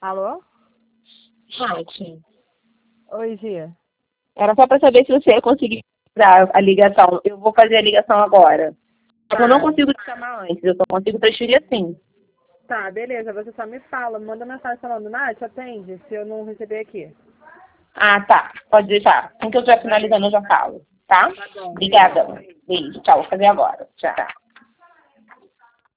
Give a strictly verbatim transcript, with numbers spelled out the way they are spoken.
Alô? Gente, Oi, Gia. era só pra saber se você ia conseguir dar a ligação. Eu vou fazer a ligação agora. Só que eu não Tá. consigo te chamar antes, eu só consigo transferir assim. Tá, beleza. Você só me fala, manda mensagem falando, Nath, atende, se eu não receber aqui. Ah, tá. Pode deixar. Assim que eu estiver finalizando, eu já falo. Tá? Tá bom. Obrigada. Beijo. Tchau. Vou fazer agora. Tchau.